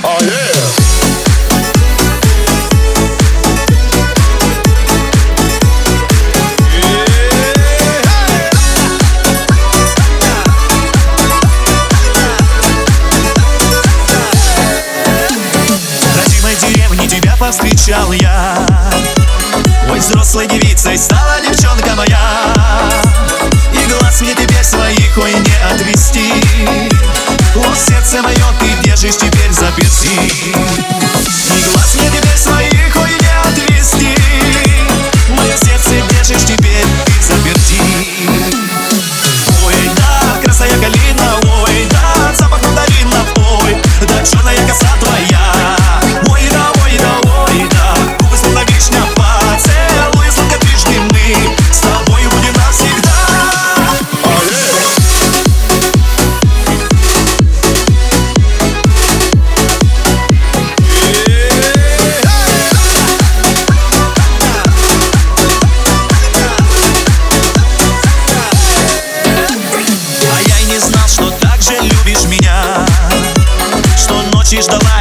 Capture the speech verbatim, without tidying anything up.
Oh yeah. Повстречал я, ой, взрослой девицей стала девчонка моя. И глаз мне теперь своих, ой, не отвести. О, сердце мое, ты держишь теперь заперти. И глаз мне теперь своих, ой, не отвести. Мое сердце держишь теперь ты заперти. Ой, да, красная калина, ой, да, запах мандаринов, ой, да, черная коса твоя. Ждала